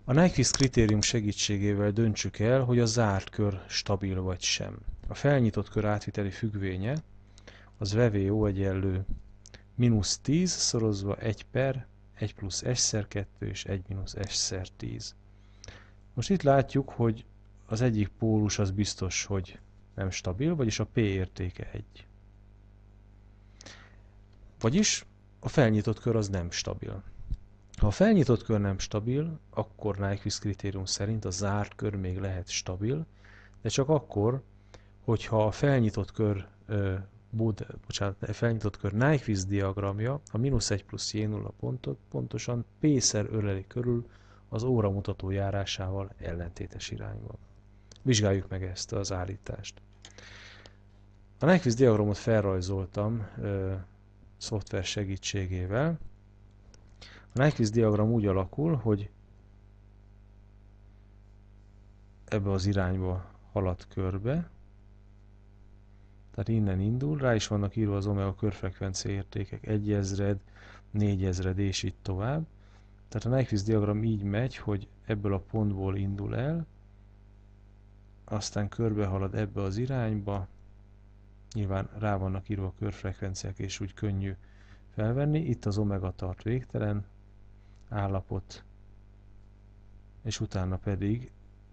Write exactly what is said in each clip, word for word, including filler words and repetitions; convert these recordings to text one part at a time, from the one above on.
A Nyquist kritérium segítségével döntsük el, hogy a zárt kör stabil vagy sem. A felnyitott kör átviteli függvénye az VVO egyenlő mínusz tíz szorozva egy per egy plusz s szer kettő és egy mínusz s szer tíz. Most itt látjuk, hogy az egyik pólus az biztos, hogy nem stabil, vagyis a P értéke egy. Vagyis a felnyitott kör az nem stabil. Ha a felnyitott kör nem stabil, akkor Nyquist kritérium szerint a zárt kör még lehet stabil, de csak akkor, hogyha a felnyitott kör ö, Bode, bocsánat, a felnyitott kör Nyquist diagramja a mínusz egy plusz J nulla pontot pontosan P-szer öleli körül az óramutató járásával ellentétes irányban. Vizsgáljuk meg ezt az állítást. A Nyquist diagramot felrajzoltam ö, szoftver segítségével. A Nyquist diagram úgy alakul, hogy ebbe az irányba halad körbe, tehát innen indul, rá is vannak írva az omega körfrekvencia értékek, ezred, négyezred és így tovább. Tehát a Nyquist diagram így megy, hogy ebből a pontból indul el, aztán körbe halad ebbe az irányba, nyilván rá vannak írva a körfrekvenciák és úgy könnyű felvenni, itt az omega tart végtelen állapot, és utána pedig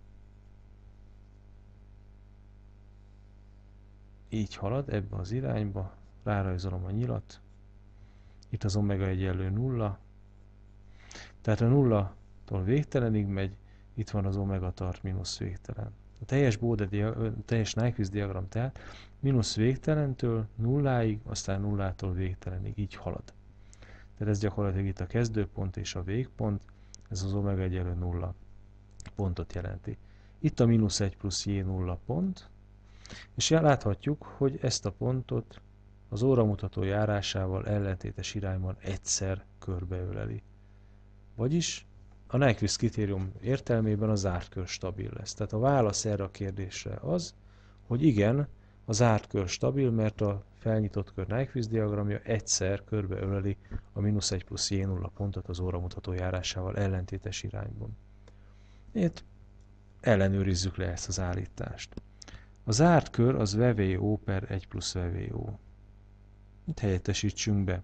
így halad ebbe az irányba, rárajzolom a nyilat, itt az omega egyenlő nulla, tehát a nullatól végtelenig megy, itt van az omega tart mínusz végtelen. A teljes Bode diagram, teljes Nyquist diagram tehát mínusz végtelentől nulláig, aztán nullától végtelenig így halad. Tehát ez gyakorlatilag itt a kezdőpont és a végpont, ez az omega egyenlő nulla pontot jelenti. Itt a mínusz egy plusz J nulla pont, és láthatjuk, hogy ezt a pontot az óramutató járásával ellentétes irányban egyszer körbeöleli. Vagyis a Nyquist kritérium értelmében a zárt kör stabil lesz. Tehát a válasz erre a kérdésre az, hogy igen, a zárt kör stabil, mert a felnyitott kör Nyquist diagramja egyszer körbeöleli a mínusz egy plusz J nulla pontot az óramutató járásával ellentétes irányban. Itt ellenőrizzük le ezt az állítást. A zárt kör az VVO per egy plusz VVO. Itt helyettesítsünk be.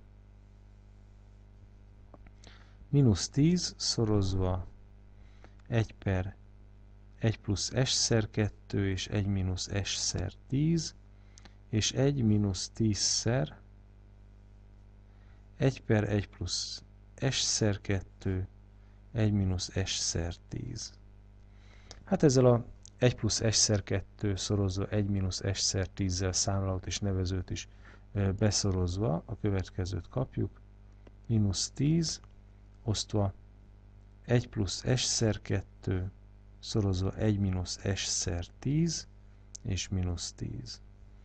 mínusz tíz szorozva egy per egy plusz S szer kettő és egy mínusz S szer tíz, és egy mínusz tíz szer egy per egy plusz S szer kettő, egy mínusz S szer tíz. Hát ezzel a egy plusz S szer kettő szorozva egy mínusz S szer tízzel számlálót és nevezőt is beszorozva a következőt kapjuk. Mínusz tíz osztva egy plusz S szer kettő szorozva egy mínusz S szer tíz és mínusz tíz.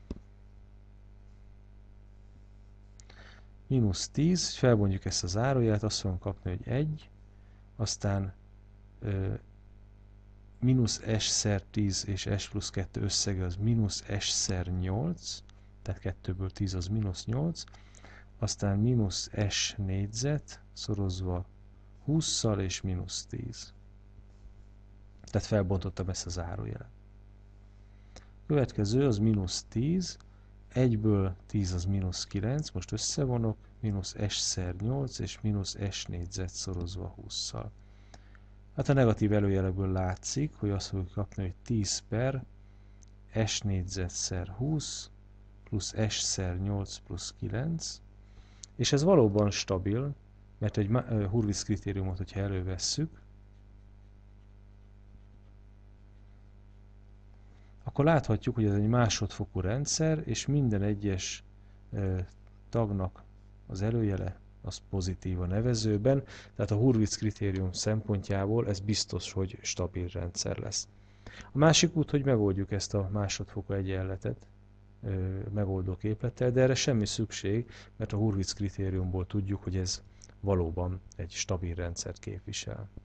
Mínusz tíz, felbontjuk ezt a zárójelet, azt fogom kapni, hogy egy, aztán ö, mínusz S szer tíz és S plusz kettő összege az mínusz S szer nyolc, tehát kettőből tíz az mínusz nyolc, aztán mínusz S négyzet szorozva hússzal és mínusz tíz. Tehát felbontottam ezt a zárójelet. Következő az mínusz tíz, egyből tíz az mínusz kilenc, most összevonok, mínusz S szer nyolc és mínusz S négyzet szorozva hússzal. Hát a negatív előjelekből látszik, hogy azt fogjuk kapni, hogy tíz per S négyzet szer húsz plusz S szer nyolc plusz kilenc, és ez valóban stabil, mert egy Hurwitz kritériumot, hogyha elővesszük, akkor láthatjuk, hogy ez egy másodfokú rendszer, és minden egyes e, tagnak az előjele az pozitív a nevezőben, tehát a Hurwitz kritérium szempontjából ez biztos, hogy stabil rendszer lesz. A másik út, hogy megoldjuk ezt a másodfokú egyenletet e, megoldó képlettel, de erre semmi szükség, mert a Hurwitz kritériumból tudjuk, hogy ez valóban egy stabil rendszert képvisel.